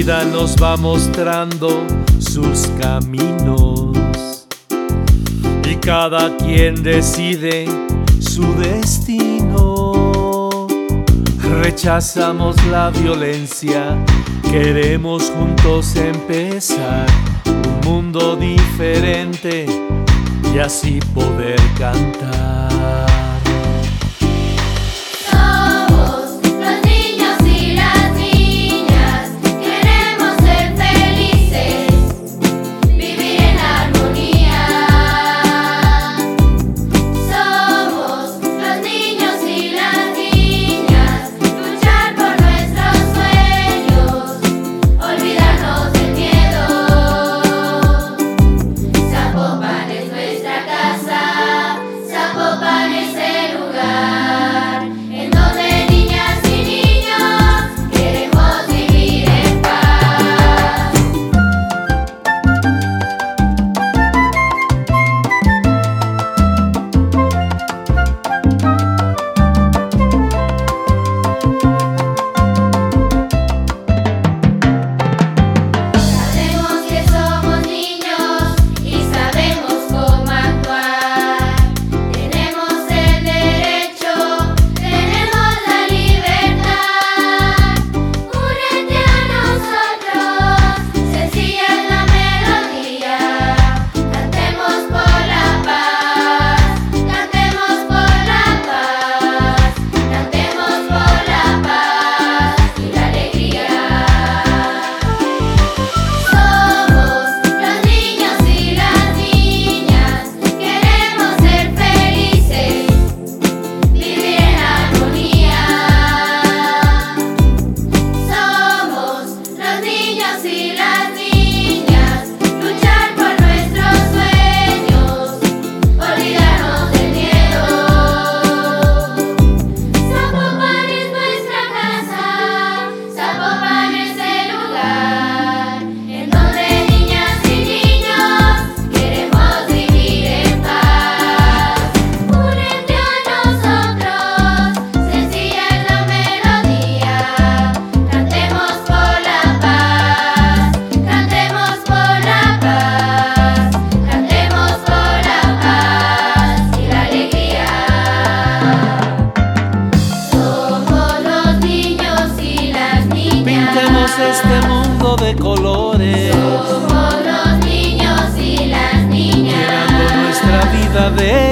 vida nos va mostrando sus caminos y cada quien decide su destino. Rechazamos la violencia, queremos juntos empezar un mundo diferente y así poder cantar. Este mundo de colores, somos los niños y las niñas, llenando nuestra vida de